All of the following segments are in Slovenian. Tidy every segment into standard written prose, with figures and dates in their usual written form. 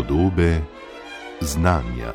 Podobe znanja.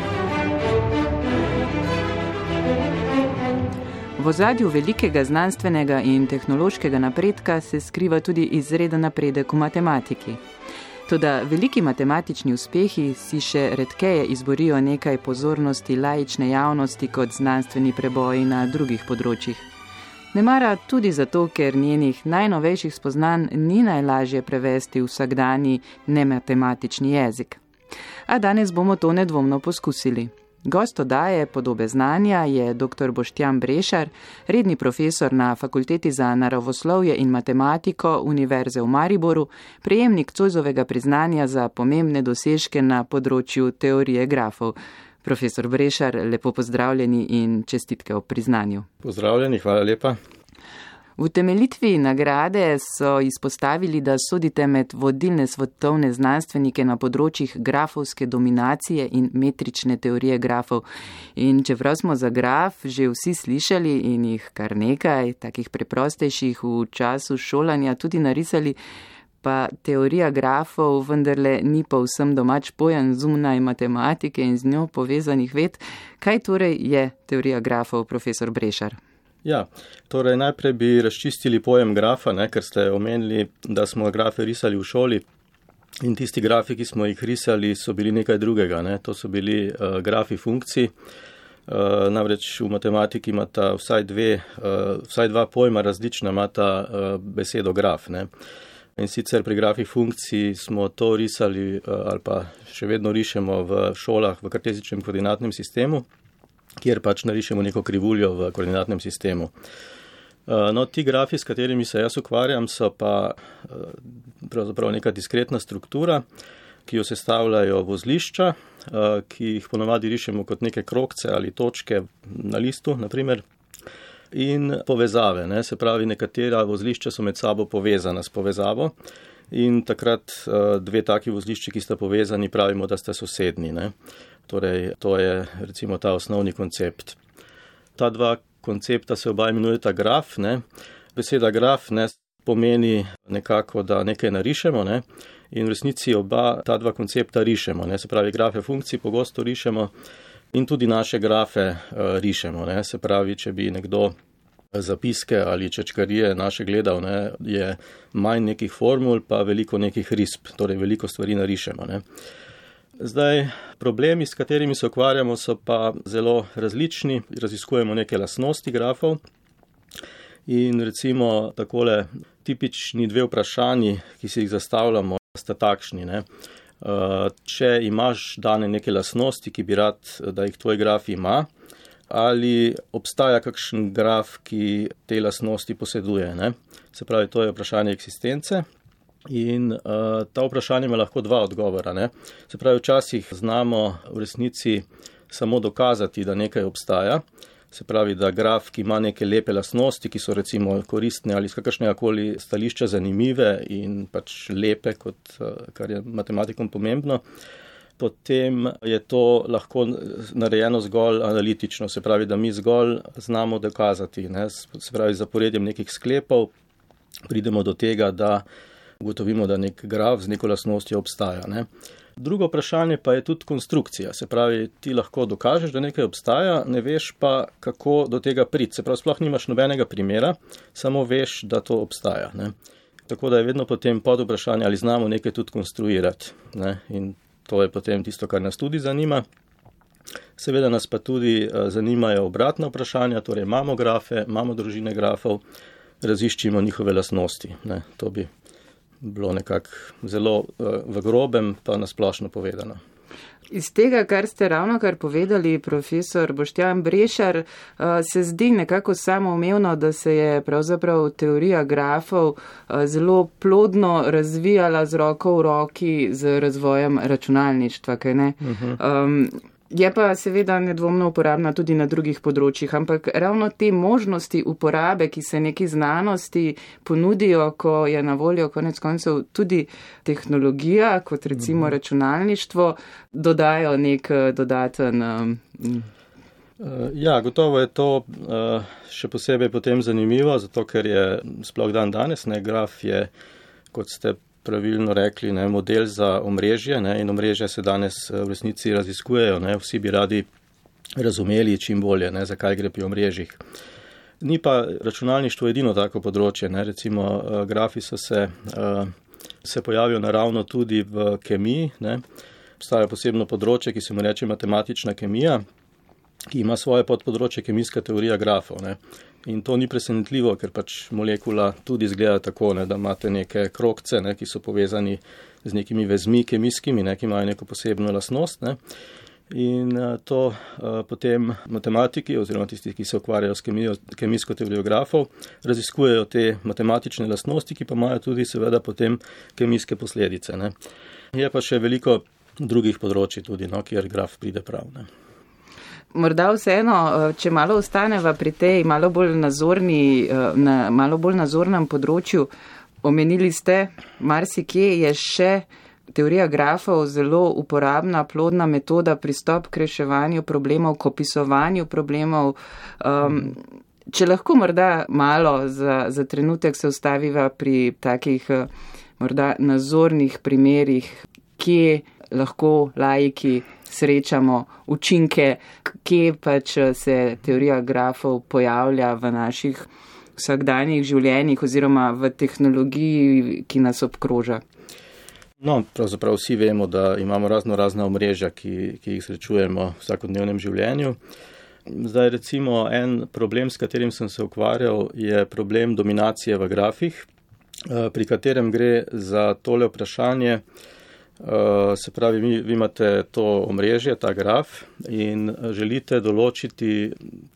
V ozadju velikega znanstvenega in tehnološkega napredka se skriva tudi izreden napredek v matematiki. Toda veliki matematični uspehi si še redkeje izborijo nekaj pozornosti laične javnosti kot znanstveni preboji na drugih področjih. Nemara tudi zato, ker njenih najnovejših spoznanj ni najlažje prevesti v vsakdanji nematematični jezik. A danes bomo to nedvomno poskusili. Gost oddaje Podobe znanja je dr. Boštjan Brešar, redni profesor na Fakulteti za naravoslovje in matematiko Univerze v Mariboru, prejemnik Zoisovega priznanja za pomembne dosežke na področju teorije grafov. Profesor Brešar, lepo pozdravljeni in čestitke ob priznanju. Pozdravljeni, hvala lepa. V utemeljitvi nagrade so izpostavili, da sodite med vodilne svetovne znanstvenike na področjih grafovske dominacije in metrične teorije grafov. In čeprav smo za graf že vsi slišali in jih kar nekaj, takih preprostejših v času šolanja tudi narisali, pa teorija grafov vendarle ni povsem domač pojem zunaj matematike in z njo povezanih ved. Kaj torej je teorija grafov, profesor Brešar? Ja, torej najprej bi razčistili pojem grafa, ker ste omenili, da smo grafe risali v šoli in tisti grafi, ki smo jih risali, so bili nekaj drugega. To so bili grafi funkcij. Namreč v matematiki imata vsaj dva pojma različna, imata besedo graf. In sicer pri grafih funkcij smo to risali ali pa še vedno rišemo v šolah v kartezičnem koordinatnem sistemu, kjer pač narišemo neko krivuljo v koordinatnem sistemu. Ti grafi, s katerimi se jaz ukvarjam, so pa pravzaprav neka diskretna struktura, ki jo sestavljajo vozlišča, ki jih ponavadi rišemo kot neke krogce ali točke na listu, naprimer, in povezave. Se pravi, nekatera vozlišča so med sabo povezana s povezavo in takrat dve taki vozlišči, ki sta povezani, pravimo, da sta sosednji. Torej, to je recimo ta osnovni koncept. Ta dva koncepta se oba imenujeta graf. Beseda graf pomeni nekako, da nekaj narišemo, in v resnici oba ta dva koncepta rišemo. Se pravi, grafe funkcij pogosto rišemo in tudi naše grafe rišemo. Se pravi, če bi nekdo zapiske ali čečkarije naše gledal, je manj nekih formul, pa veliko nekih risb, torej veliko stvari narišemo. Zdaj, problemi, s katerimi se ukvarjamo, so pa zelo različni. Raziskujemo neke lastnosti grafov in recimo takole tipični dve vprašanji, ki si jih zastavljamo, sta takšni. Če imaš dane neke lastnosti, ki bi rad, da jih tvoj graf ima, ali obstaja kakšen graf, ki te lastnosti poseduje. Se pravi, to je vprašanje eksistence. In ta vprašanje ima lahko dva odgovora. Se pravi, včasih znamo v resnici samo dokazati, da nekaj obstaja. Se pravi, da graf, ki ima neke lepe lastnosti, ki so recimo koristne ali z kakršnega koli stališča zanimive in pač lepe, kot kar je matematikom pomembno, potem je to lahko narejeno zgolj analitično. Se pravi, da mi zgolj znamo dokazati. Se pravi, z zaporedjem nekih sklepov pridemo do tega, da ugotovimo, da nek graf z neko lastnostjo obstaja. Drugo vprašanje pa je tudi konstrukcija. Se pravi, ti lahko dokažeš, da nekaj obstaja, ne veš pa, kako do tega priti. Se pravi, sploh nimaš nobenega primera, samo veš, da to obstaja. Tako da je vedno potem pod vprašanje, ali znamo nekaj tudi konstruirati. In to je potem tisto, kar nas tudi zanima. Seveda nas pa tudi zanimajo obratna vprašanja, torej imamo grafe, imamo družine grafov, raziščimo njihove lastnosti. To bi bilo nekako zelo v grobem, pa nasplošno povedano. Iz tega, kar ste ravnokar povedali, profesor Boštjan Brešar, se zdi nekako samoumevno, da se je pravzaprav teorija grafov zelo plodno razvijala z roko v roki z razvojem računalništva, kaj ne? Je pa seveda nedvomno uporabna tudi na drugih področjih, ampak ravno te možnosti uporabe, ki se neki znanosti ponudijo, ko je na voljo konec koncev tudi tehnologija, kot recimo računalništvo, dodajo nek dodaten. Ja, gotovo je to še posebej potem zanimivo, zato ker je sploh dan danes, graf je, kot ste pravilno rekli, ne, model za omrežje, ne, in omrežja se danes v resnici raziskujejo, ne, vsi bi radi razumeli čim bolje, ne, zakaj gre pri omrežjih. Ni pa računalništvo edino tako področje, ne, recimo grafi se pojavijo naravno tudi v kemiji, ne. Obstaja posebno področje, ki se mu reče matematična kemija, ki ima svoje podpodročje kemijska teorija grafov, ne. In to ni presenetljivo, ker pač molekula tudi izgleda tako, ne, da imate neke krogce, ne, ki so povezani z nekimi vezmi kemijskimi, ne, ki imajo neko posebno lastnost, ne. In to potem matematiki oziroma tisti, ki se ukvarjajo s kemijsko teorijo grafov, raziskujejo te matematične lastnosti, ki pa imajo tudi seveda potem kemijske posledice, ne. Je pa še veliko drugih področji tudi, no, kjer graf pride prav, ne. Morda vseeno, če malo ostaneva pri tej malo bolj nazornem področju, omenili ste, marsikje je še teorija grafov zelo uporabna, plodna metoda, pristop k reševanju problemov, k opisovanju problemov. Če lahko morda malo za trenutek se ustaviva pri takih morda nazornih primerih, kje lahko laiki srečamo učinke, kje pač se teorija grafov pojavlja v naših vsakdanjih življenjih oziroma v tehnologiji, ki nas obkroža. No, pravzaprav vsi vemo, da imamo razna omrežja, ki jih srečujemo v vsakodnevnem življenju. Zdaj recimo en problem, s katerim sem se ukvarjal, je problem dominacije v grafih, pri katerem gre za tole vprašanje. Se pravi, vi imate to omrežje, ta graf, in želite določiti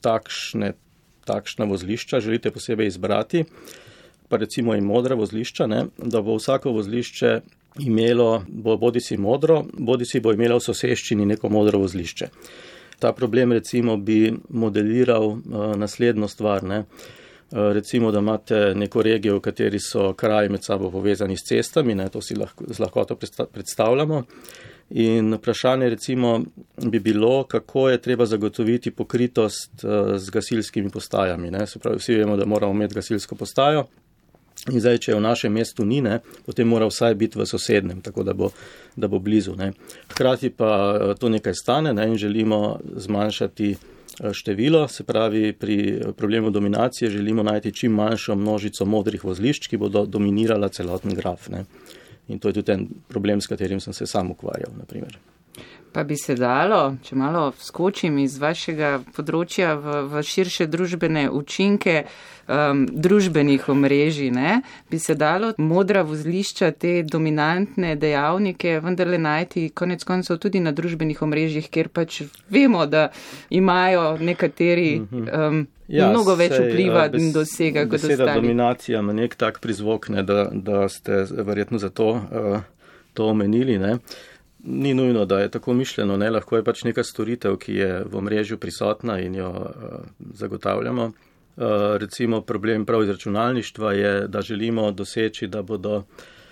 takšna vozlišča, želite posebej izbrati, pa recimo in modra vozlišča, ne, da bo vsako vozlišče bo bodisi modro, bodisi bo imelo v soseščini neko modro vozlišče. Ta problem recimo bi modeliral naslednjo stvar, ne. Recimo, da imate neko regijo, v kateri so kraji med sabo povezani s cestami, ne, to si z lahkoto predstavljamo. In vprašanje recimo bi bilo, kako je treba zagotoviti pokritost z gasilskimi postajami, ne. Se pravi, vsi vemo, da moramo imeti gasilsko postajo. In zdaj, če v našem mestu ni, ne, potem mora vsaj biti v sosednem, tako da bo blizu, ne. Hkrati pa to nekaj stane, ne, in želimo zmanjšati število, se pravi, pri problemu dominacije želimo najti čim manjšo množico modrih vozlišč, ki bodo dominirala celoten graf, ne. In to je tudi en problem, s katerim sem se sam ukvarjal, na primer. Pa bi se dalo, če malo skočim iz vašega področja v širše družbene učinke družbenih omrežij, ne, bi se dalo modra vozlišča, te dominantne dejavnike vendarle najti konec koncev tudi na družbenih omrežjih, kjer pač vemo, da imajo nekateri mnogo več vpliva in dosega kot ostali. Beseda dominacija ima nek tak prizvok, ne, da ste verjetno zato to omenili, ne. Ni nujno, da je tako mišljeno, ne, lahko je pač neka storitev, ki je v omrežju prisotna in jo zagotavljamo. Recimo problem prav iz računalništva je, da želimo doseči, da bodo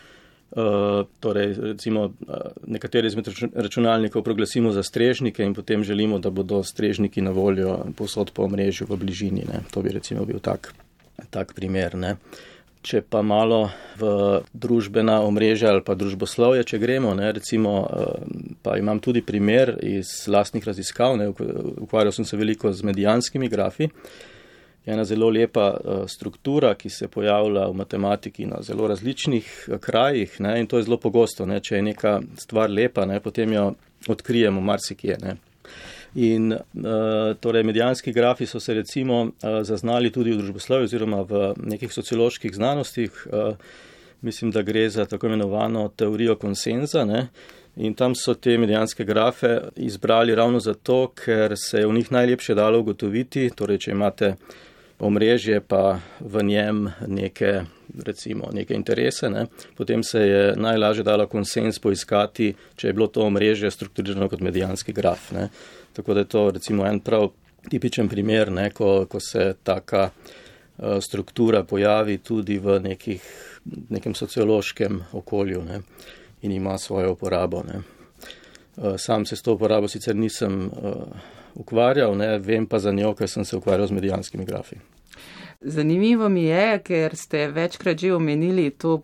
torej recimo nekatere izmed računalnikov proglasimo za strežnike in potem želimo, da bodo strežniki na voljo povsod po omrežju v bližini, ne. To bi recimo bil tak primer, ne. Če pa malo v družbena omrežja ali pa družboslovje, če gremo, ne, recimo, pa imam tudi primer iz lastnih raziskav, ne, ukvarjal sem se veliko z medijanskimi grafi. Je ena zelo lepa struktura, ki se pojavlja v matematiki na zelo različnih krajih, ne, in to je zelo pogosto, ne, če je neka stvar lepa, ne, potem jo odkrijemo marsikje, ne. In torej medijanski grafi so se recimo zaznali tudi v družboslovju oziroma v nekih socioloških znanostih. Mislim, da gre za tako imenovano teorijo konsenza, ne? In tam so te medijanske grafe izbrali ravno zato, ker se je v njih najlepše dalo ugotoviti, torej če imate omrežje pa v njem neke interese, ne? Potem se je najlažje dalo konsens poiskati, če je bilo to omrežje strukturirano kot medijanski graf, ne? Tako da je to recimo en prav tipičen primer, ne, ko se taka struktura pojavi tudi v nekem sociološkem okolju, ne, in ima svojo uporabo, ne. Sam se s to uporabo sicer nisem ukvarjal, ne, vem pa za njo, ker sem se ukvarjal z medijanskimi grafi. Zanimivo mi je, ker ste večkrat že omenili to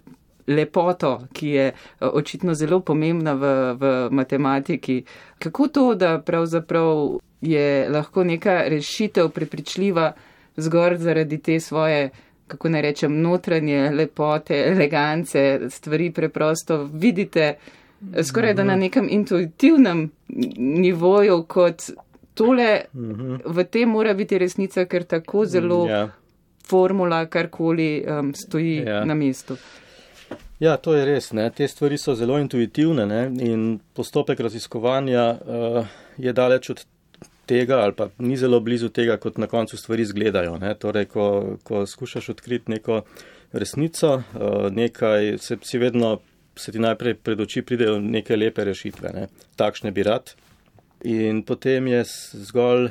lepoto, ki je očitno zelo pomembna v matematiki. Kako to, da pravzaprav je lahko neka rešitev prepričljiva zgolj zaradi te svoje, kako naj rečem, notranje lepote, elegance, stvari preprosto vidite skoraj da na nekem intuitivnem nivoju kot tole, v tem mora biti resnica, ker tako zelo formula karkoli stoji na mestu. Ja, to je res. Ne. Te stvari so zelo intuitivne, ne, in postopek raziskovanja je daleč od tega ali pa ni zelo blizu tega, kot na koncu stvari izgledajo. Ne. Torej, ko skušaš odkriti neko resnico, nekaj, se ti najprej pred oči pridejo neke lepe rešitve. Ne. Takšne bi rad. In potem je zgolj,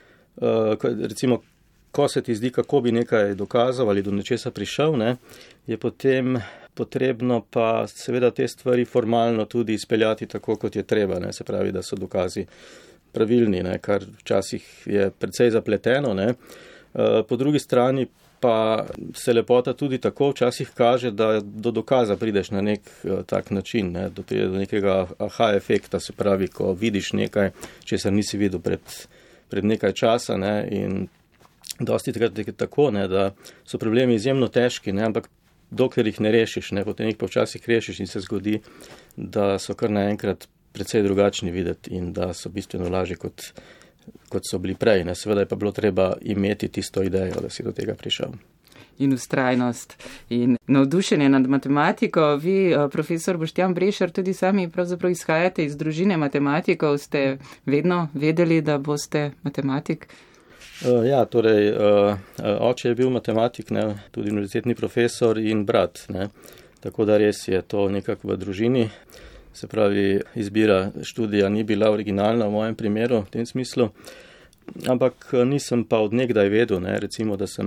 recimo, ko se ti zdi, kako bi nekaj dokazal ali do nečesa prišel, ne, je potem potrebno pa seveda te stvari formalno tudi izpeljati tako, kot je treba. Ne. Se pravi, da so dokazi pravilni, ne, kar včasih je precej zapleteno. Ne. Po drugi strani pa se lepota tudi tako včasih kaže, da do dokaza prideš na nek tak način, ne, do nekega aha efekta, se pravi, ko vidiš nekaj, česar nisi videl pred nekaj časa, ne, in dosti takrat je tako, ne, da so problemi izjemno težki, ne, ampak dokler jih ne rešiš, ne, potem jih pa včasih rešiš in se zgodi, da so kar naenkrat precej drugačni videti in da so bistveno lažji kot so bili prej. Ne. Seveda je pa bilo treba imeti tisto idejo, da si do tega prišel. In vztrajnost in navdušenje nad matematiko. Vi, profesor Boštjan Brešar, tudi sami pravzaprav izhajate iz družine matematikov. Ste vedno vedeli, da boste matematik? Ja, torej, oče je bil matematik, ne, tudi univerzitetni profesor in brat. Ne. Tako da res je to nekako v družini. Se pravi, izbira študija ni bila originalna v mojem primeru v tem smislu, ampak nisem pa od nekdaj vedel, ne, recimo, da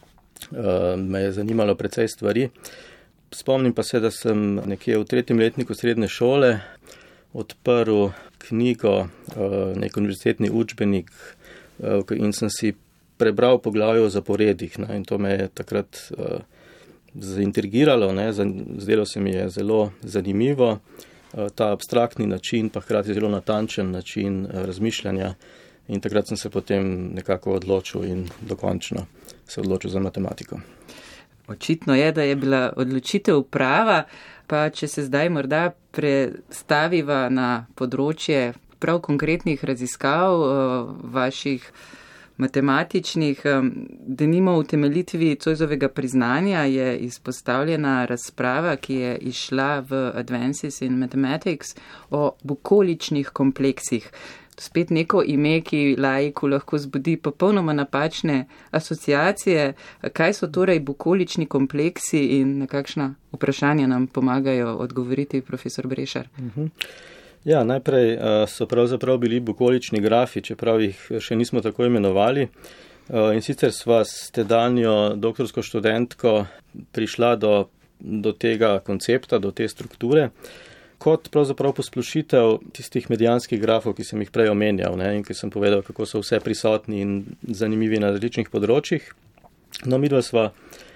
me je zanimalo precej stvari. Spomnim pa se, da sem nekje v 3. letniku srednje šole odprl knjigo, nek univerzitetni učbenik in sem si prebral poglavje o zaporedih, ne, in to me je takrat zaintrigiralo, ne, zdelo se mi je zelo zanimivo. Ta abstraktni način, pa hkrati zelo natančen način razmišljanja in takrat sem se potem nekako odločil in dokončno se odločil za matematiko. Očitno je, da je bila odločitev prava, pa če se zdaj morda prestaviva na področje prav konkretnih raziskav vaših matematičnih, denimo v utemeljitvi Zoisovega priznanja je izpostavljena razprava, ki je izšla v Advances in Mathematics o bukoličnih kompleksih. Spet neko ime, ki laiku lahko zbudi popolnoma napačne asociacije. Kaj so torej bukolični kompleksi in na kakšna vprašanja nam pomagajo odgovoriti, profesor Brešar? Ja, najprej so pravzaprav bili bukolični grafi, čeprav jih še nismo tako imenovali. In sicer sva s tedanjo doktorsko študentko prišla do tega koncepta, do te strukture, kot pravzaprav posplošitev tistih medianskih grafov, ki sem jih prej omenjal, ne, in ki sem povedal, kako so vse prisotni in zanimivi na različnih področjih. No, midva sva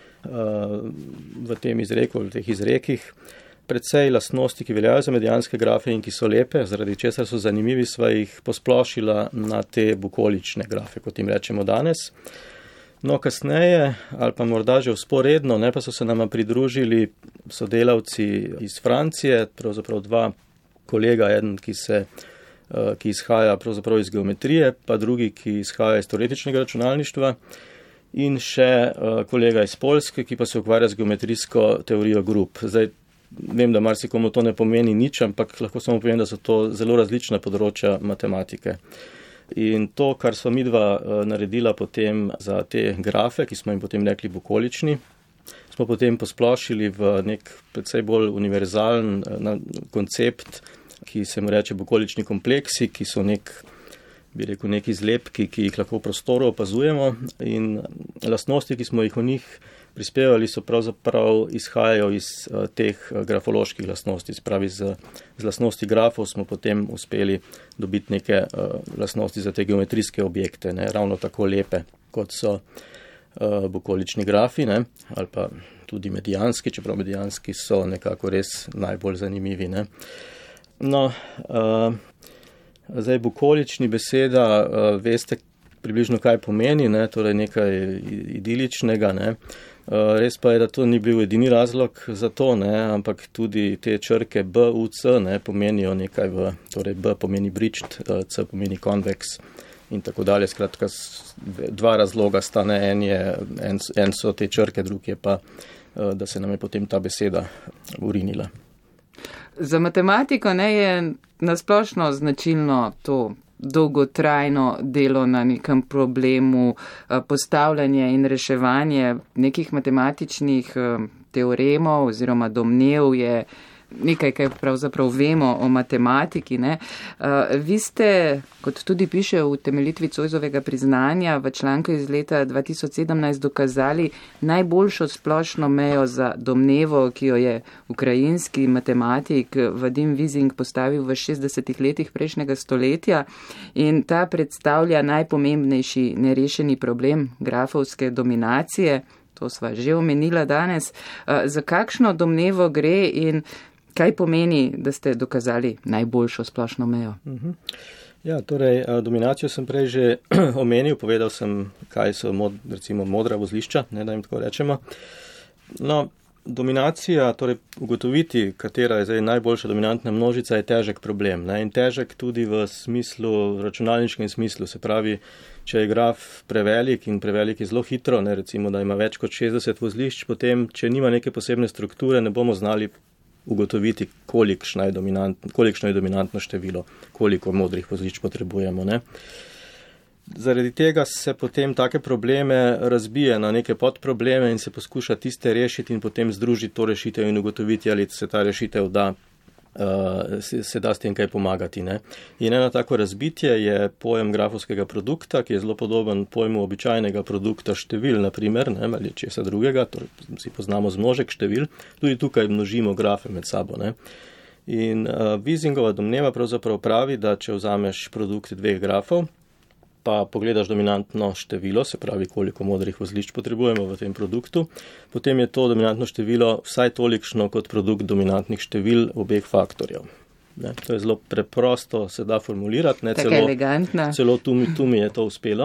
v tem izreku, v teh izrekih, predvsej lastnosti, ki veljajo za medianske grafe in ki so lepe, zaradi česar so zanimivi, sva jih posplošila na te bukolične grafe, kot jim rečemo danes. No, kasneje, ali pa morda že vzporedno, ne, pa so se nama pridružili sodelavci iz Francije, pravzaprav dva kolega, eden, ki izhaja pravzaprav iz geometrije, pa drugi, ki izhaja iz teoretičnega računalništva, in še kolega iz Poljske, ki pa se ukvarja z geometrijsko teorijo grup. Zdaj, vem, da marsikomu to ne pomeni nič, ampak lahko samo povem, da so to zelo različna področja matematike. In to, kar sva midva naredila potem za te grafe, ki smo jim potem rekli bukolični, smo potem posplošili v nek precej bolj univerzalen koncept, ki se mu reče bukolični kompleksi, ki so neki izlepki, ki jih lahko v prostoru opazujemo, in lastnosti, ki smo jih v njih prispevali, so pravzaprav izhajajo iz teh grafoloških lastnosti. Spravi z lastnosti grafov smo potem uspeli dobiti neke lastnosti za te geometrijske objekte, ne, ravno tako lepe, kot so bukolični grafi, ne, ali pa tudi medijanski, čeprav medijanski so nekako res najbolj zanimivi. Ne. No, zdaj bukolični beseda, veste približno kaj pomeni, ne, torej nekaj idiličnega, ne. Res pa je, da to ni bil edini razlog za to, ne, ampak tudi te črke B, U, C, ne, pomenijo nekaj torej B pomeni bridged, C pomeni convex in tako dalje. Skratka, dva razloga sta, ne, en so te črke, drug je pa, da se nam je potem ta beseda urinila. Za matematiko, ne, je nasplošno značilno to dolgotrajno delo na nekem problemu, postavljanje in reševanje nekih matematičnih teoremov oziroma domnev je nekaj, kaj pravzaprav vemo o matematiki. Ne. Vi ste, kot tudi piše v utemeljitvi Zoisovega priznanja, v članku iz leta 2017 dokazali najboljšo splošno mejo za domnevo, ki jo je ukrajinski matematik Vadim Vizing postavil v 60 letih prejšnjega stoletja in ta predstavlja najpomembnejši nerešeni problem grafovske dominacije. To sva že omenila danes. Za kakšno domnevo gre in kaj pomeni, da ste dokazali najboljšo splošno mejo? Ja, torej, dominacijo sem prej že omenil, povedal sem, kaj so recimo modra vozlišča, ne da jim tako rečemo. No, dominacija, torej ugotoviti, katera je zdaj najboljša dominantna množica, je težek problem. Ne? In težek tudi v smislu, računalniškem smislu, se pravi, če je graf prevelik in prevelik je zelo hitro, ne, recimo, da ima več kot 60 vozlišč, potem, če nima neke posebne strukture, ne bomo znali ugotoviti, kolikšno je dominantno število, koliko modrih vozlišč potrebujemo. Ne. Zaradi tega se potem take probleme razbije na neke podprobleme in se poskuša tiste rešiti in potem združiti to rešitev in ugotoviti, ali se ta rešitev se da s tem kaj pomagati. Ne. In eno tako razbitje je pojem grafovskega produkta, ki je zelo podoben pojmu običajnega produkta števil, naprimer, ne, ali česa drugega, torej si poznamo zmnožek števil, tudi tukaj množimo grafe med sabo. Ne. In Vizingova domneva pravzaprav pravi, da če vzameš produkt dveh grafov, pa pogledaš dominantno število, se pravi, koliko modrih vozlišč potrebujemo v tem produktu, potem je to dominantno število vsaj tolikšno kot produkt dominantnih števil obeh faktorjev. Ne, to je zelo preprosto, se da formulirati. Ne, celo tu mi je to uspelo,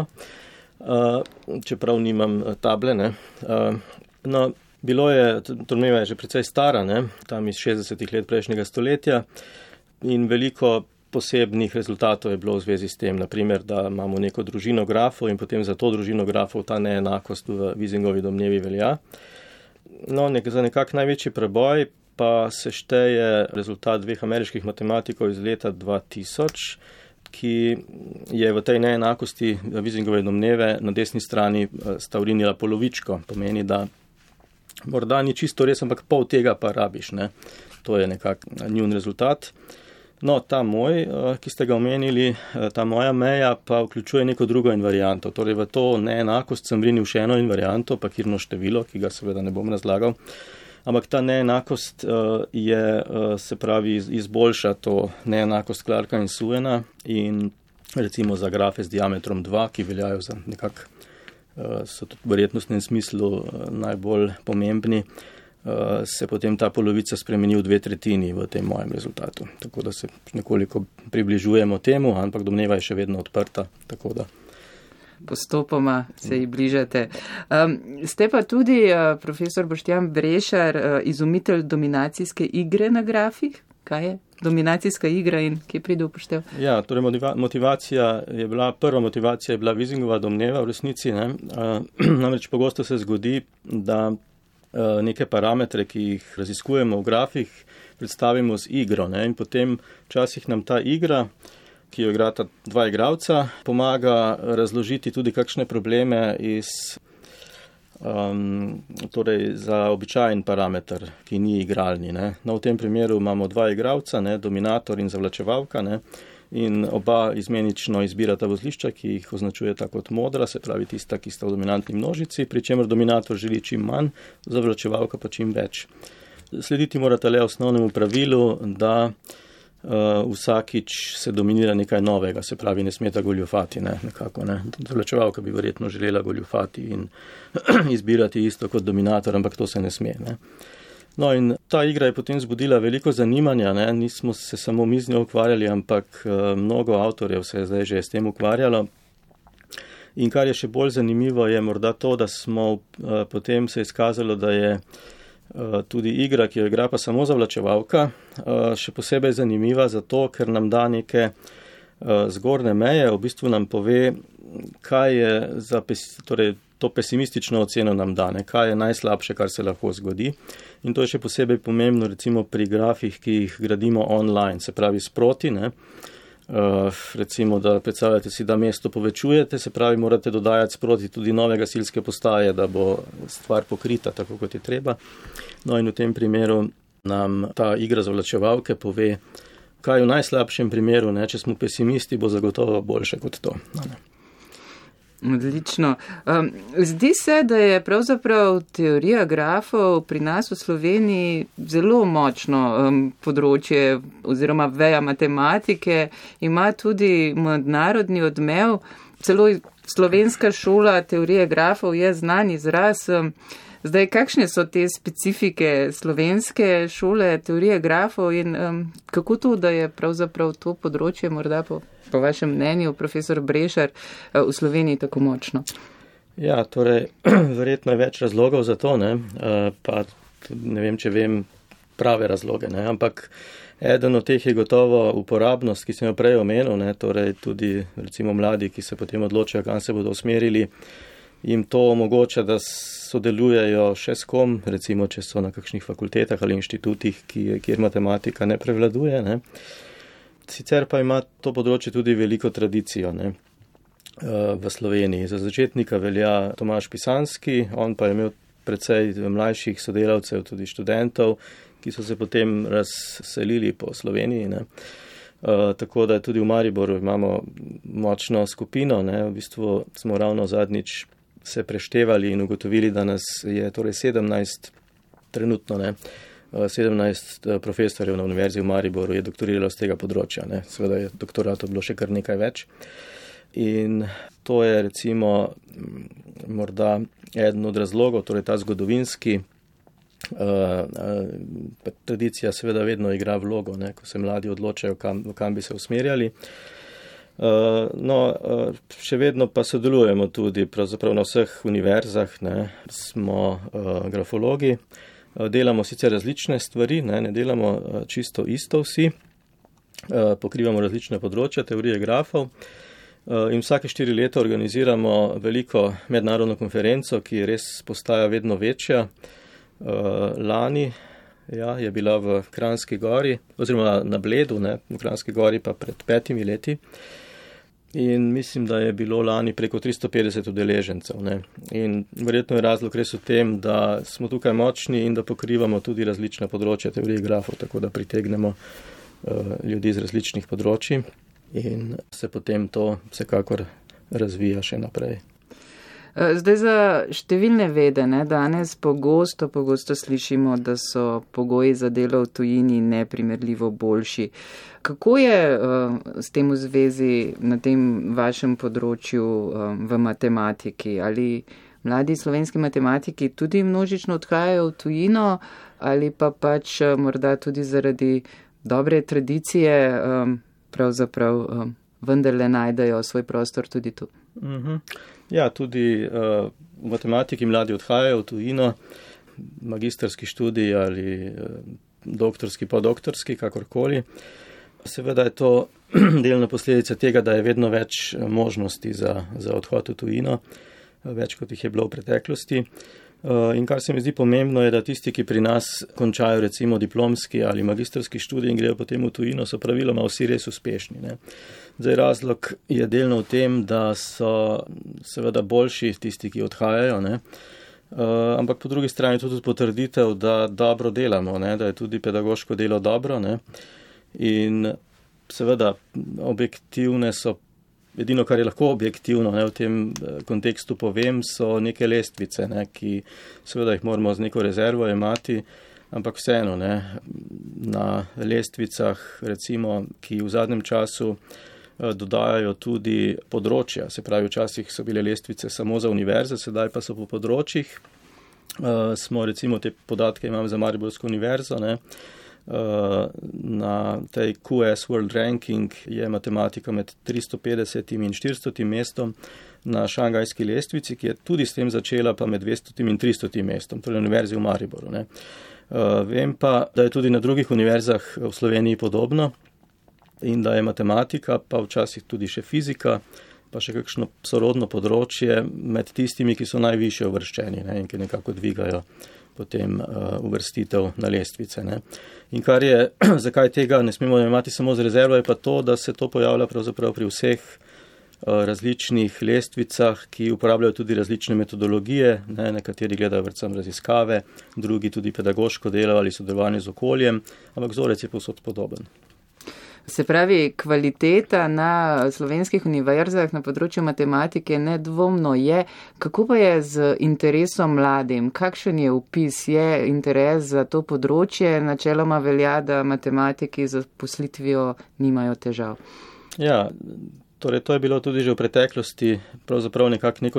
čeprav nimam table. Ne. No, domneva je že precej stara, ne, tam iz 60 let prejšnjega stoletja in veliko posebnih rezultatov je bilo v zvezi s tem, naprimer, da imamo neko družino grafov in potem za to družino grafov ta neenakost v Vizingovi domnevi velja. No, za nekak največji preboj pa se šteje rezultat dveh ameriških matematikov iz leta 2000, ki je v tej neenakosti Vizingove domneve na desni strani sta urinila polovičko. Pomeni, da morda ni čisto res, ampak pol tega pa rabiš. Ne? To je nekak njun rezultat. No, ta moj, ki ste ga omenili, ta moja meja pa vključuje neko drugo invarianto. Torej v to neenakost sem vrinil še eno invarianto, pakirno število, ki ga seveda ne bom razlagal. Ampak ta neenakost se pravi, izboljša to neenakost Clarka in Sewena in recimo za grafe z diametrom 2, ki veljajo za so tudi v verjetnostnem smislu najbolj pomembni, se potem ta polovica spremeni v 2/3 v tem mojem rezultatu. Tako da se nekoliko približujemo temu, ampak domneva je še vedno odprta. Tako da postopoma se ji bližate. Ste pa tudi, profesor Boštjan Brešar, izumitelj dominacijske igre na grafih. Kaj je dominacijska igra in kje pride upoštev? Ja, torej prva motivacija je bila Vizingova domneva v resnici. Ne? Namreč pogosto se zgodi, da neke parametre, ki jih raziskujemo v grafih, predstavimo z igro. Ne? In potem včasih nam ta igra, ki jo igrata dva igralca, pomaga razložiti tudi kakšne probleme torej za običajen parameter, ki ni igralni. Ne? No, v tem primeru imamo dva igralca, ne? Dominator in zavlačevalka, ne? In oba izmenično izbirata vozlišča, ki jih označujeta kot modra, se pravi tista, ki sta v dominantni množici, pri čemer dominator želi čim manj, zavlačevalka pa čim več. Slediti morate le osnovnemu pravilu, da vsakič se dominira nekaj novega, se pravi, ne smeta goljufati, nekako, ne. Zavlačevalka bi verjetno želela goljufati in izbirati isto kot dominator, ampak to se ne sme, ne. No in ta igra je potem zbudila veliko zanimanja, ne. Nismo se samo mi z njo ukvarjali, ampak mnogo avtorjev se je zdaj že s tem ukvarjalo. In kar je še bolj zanimivo, je morda to, da smo potem se izkazalo, da je tudi igra, ki jo igra pa samo zavlačevalka, še posebej zanimiva zato, ker nam da neke zgornje meje, v bistvu nam pove, kaj je torej to pesimistično oceno nam da, kaj je najslabše, kar se lahko zgodi. In to je še posebej pomembno recimo pri grafih, ki jih gradimo online, se pravi sproti, ne. Recimo, da predstavljate si, da mesto povečujete, se pravi, morate dodajati sproti tudi nove gasilske postaje, da bo stvar pokrita tako, kot je treba. No in v tem primeru nam ta igra zavlačevalke pove, kaj v najslabšem primeru, ne, če smo pesimisti, bo zagotovo boljše kot to. Odlično. Zdi se, da je pravzaprav teorija grafov pri nas v Sloveniji zelo močno področje oziroma veja matematike, ima tudi mednarodni odmev, celo slovenska šola teorije grafov je znan izraz. Zdaj, kakšne so te specifike slovenske šole teorije grafov in kako to, da je pravzaprav to področje morda po vašem mnenju, profesor Brešar, v Sloveniji tako močno? Ja, torej, verjetno je več razlogov za to, ne, pa ne vem, če vem prave razloge, ne, ampak eden od teh je gotovo uporabnost, ki sem jo prej omenil, ne, torej tudi recimo mladi, ki se potem odločajo, kam se bodo usmerili, jim to omogoča, da sodelujejo še s kom, recimo, če so na kakšnih fakultetah ali inštitutih, kjer matematika ne prevladuje, ne. Sicer pa ima to področje tudi veliko tradicijo, ne, v Sloveniji. Za začetnika velja Tomaž Pisanski, on pa je imel precej mlajših sodelavcev, tudi študentov, ki so se potem razselili po Sloveniji, ne. Tako da tudi v Mariboru imamo močno skupino, ne. V bistvu smo ravno zadnjič se preštevali in ugotovili, da nas je torej 17 trenutno, ne, 17 profesorjev na Univerzi v Mariboru je doktoriralo z tega področja, ne. Seveda je doktoratov bilo še kar nekaj več. In to je recimo morda eden od razlogov, torej ta zgodovinski, tradicija seveda vedno igra vlogo, ne, ko se mladi odločajo, kam bi se usmerjali. No, še vedno pa sodelujemo tudi pravzaprav na vseh univerzah, ne, smo grafologi, delamo sicer različne stvari, ne delamo čisto isto vsi, pokrivamo različne področja teorije grafov in vsake 4 leta organiziramo veliko mednarodno konferenco, ki res postaja vedno večja. Lani je bila v Kranjski gori, oziroma na Bledu, ne, v Kranjski gori pa pred 5 leti. In mislim, da je bilo lani preko 350 udeležencev, ne. In verjetno je razlog res v tem, da smo tukaj močni in da pokrivamo tudi različna področja teorije grafov, tako da pritegnemo ljudi z različnih področji in se potem to vsekakor razvija še naprej. Zdaj za številne vede, ne, danes pogosto slišimo, da so pogoji za delo v tujini neprimerljivo boljši. Kako je s tem v zvezi na tem vašem področju v matematiki? Ali mladi slovenski matematiki tudi množično odhajajo v tujino ali pa pač morda tudi zaradi dobre tradicije pravzaprav vendarle najdejo svoj prostor tudi tu? Ja, tudi v matematiki mladi odhajajo v tujino, magistrski študij ali doktorski, podoktorski, kakorkoli. Seveda je to delna posledica tega, da je vedno več možnosti za odhod v tujino, več kot jih je bilo v preteklosti. In kar se mi zdi pomembno je, da tisti, ki pri nas končajo recimo diplomski ali magistrski študij in grejo potem v tujino, so praviloma vsi res uspešni, ne. Zdaj razlog je delno v tem, da so seveda boljši tisti, ki odhajajo, ne. Ampak po drugi strani tudi potrditev, da dobro delamo, ne, da je tudi pedagoško delo dobro, ne. In seveda objektivne so, edino, kar je lahko objektivno, ne, v tem kontekstu povem, so neke lestvice, ne, ki seveda jih moramo z neko rezervo imati, ampak vseeno, ne, na lestvicah, recimo, ki v zadnjem času dodajajo tudi področja. Se pravi, včasih so bile lestvice samo za univerze, sedaj pa so po področjih. Smo recimo te podatke imam za Mariborsko univerzo, ne. Na tej QS World Ranking je matematika med 350 in 400 mestom, na šangajski lestvici, ki je tudi s tem začela pa med 200 in 300 mestom, torej na univerzi v Mariboru, ne. Vem pa, da je tudi na drugih univerzah v Sloveniji podobno in da je matematika, pa včasih tudi še fizika, pa še kakšno sorodno področje med tistimi, ki so najvišje uvrščeni, ne, in ki nekako dvigajo potem uvrstitev na lestvice, ne. In kar je, zakaj tega ne smemo imati samo z rezervo, je pa to, da se to pojavlja pravzaprav pri vseh različnih lestvicah, ki uporabljajo tudi različne metodologije, ne, nekateri gledajo predvsem raziskave, drugi tudi pedagoško delo ali sodelovanje z okoljem, ampak vzorec je povsod podoben. Se pravi, kvaliteta na slovenskih univerzah na področju matematike nedvomno je. Kako pa je z interesom mladim? Kakšen je vpis? Je interes za to področje? Načeloma velja, da matematiki z zaposlitvijo nimajo težav. Ja, torej to je bilo tudi že v preteklosti pravzaprav neko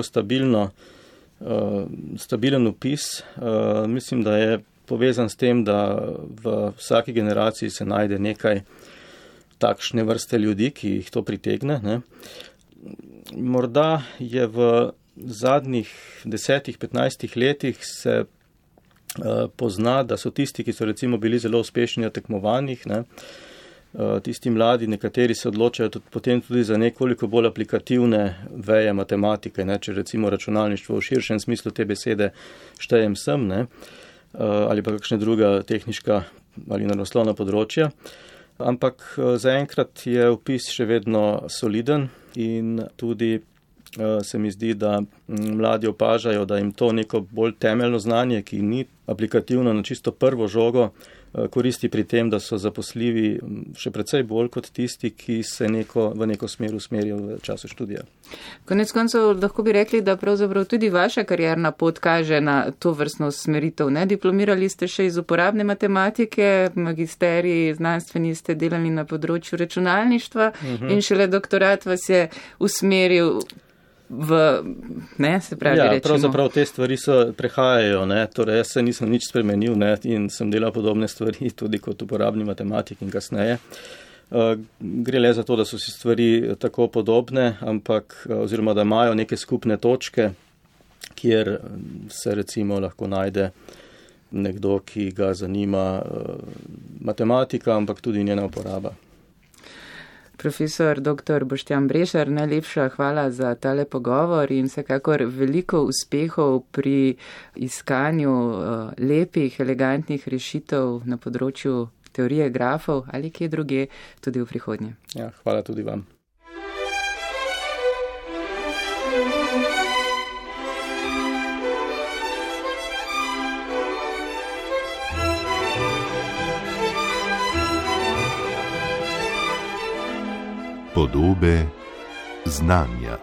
stabilen vpis. Mislim, da je povezan s tem, da v vsaki generaciji se najde nekaj takšne vrste ljudi, ki jih to pritegne, ne. Morda je v zadnjih 10-15 letih se pozna, da so tisti, ki so recimo bili zelo uspešni na tekmovanjih, ne, tisti mladi, nekateri se odločajo potem tudi za nekoliko bolj aplikativne veje matematike, ne, če recimo računalništvo v širšem smislu te besede štejem sem, ne, ali pa kakšna druga tehniška ali naravoslovna področja. Ampak zaenkrat je vpis še vedno soliden in tudi se mi zdi, da mladi opažajo, da jim to neko bolj temeljno znanje, ki ni aplikativno na čisto prvo žogo, koristi pri tem, da so zaposljivi še precej bolj kot tisti, ki se v neko smer usmerijo v času študija. Konec koncev lahko bi rekli, da pravzaprav tudi vaša karierna pot kaže na to vrstno usmeritev. Ne? Diplomirali ste še iz uporabne matematike, magisterij, znanstveni ste delali na področju računalništva in šele doktorat vas je usmeril rečemo. Pravzaprav te stvari prehajajo, ne, torej jaz se nisem nič spremenil, ne, in sem delal podobne stvari tudi kot uporabni matematik in kasneje. Gre le za to, da so si stvari tako podobne, ampak, oziroma da imajo neke skupne točke, kjer se recimo lahko najde nekdo, ki ga zanima matematika, ampak tudi njena uporaba. Profesor dr. Boštjan Brešar, najlepša hvala za tale pogovor in vsekakor veliko uspehov pri iskanju lepih, elegantnih rešitev na področju teorije grafov ali kje druge tudi v prihodnje. Ja, hvala tudi vam. Podobe znanja.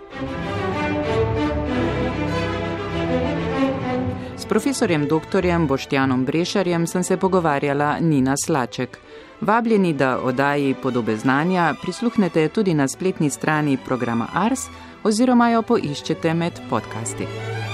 S profesorjem doktorjem Boštjanom Brešarjem sem se pogovarjala Nina Slaček. Vabljeni, da oddaji Podobe znanja prisluhnete tudi na spletni strani programa Ars oziroma jo poiščete med podcasti.